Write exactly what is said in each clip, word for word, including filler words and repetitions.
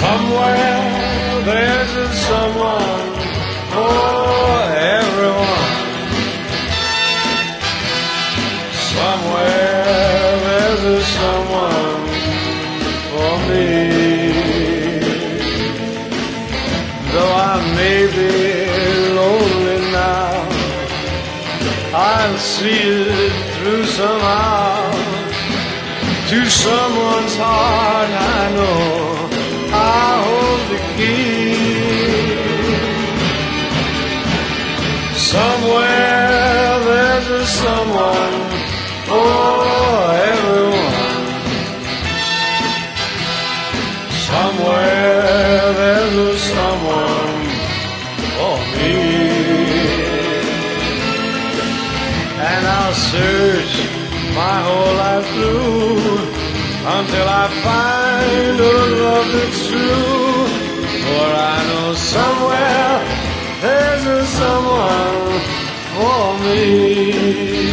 Somewhere there's a someone for everyone. Somewhere there's a someone for me. Though I may be lonely now, I'll see it through somehow. To someone's heart I know I hold the key. Somewhere there's a someone for everyone. Somewhere there's a someone for me. And I'll search my whole life through until I find a love that's true. For I know somewhere there's a someone for me.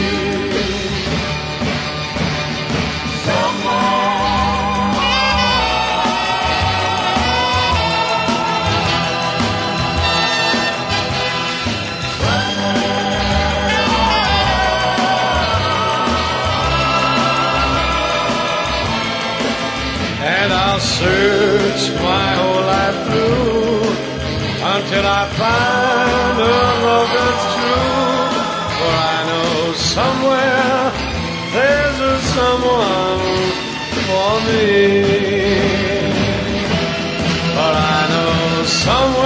And I'll search my whole life through until I find a love that's true. For I know somewhere there's a someone for me. For I know somewhere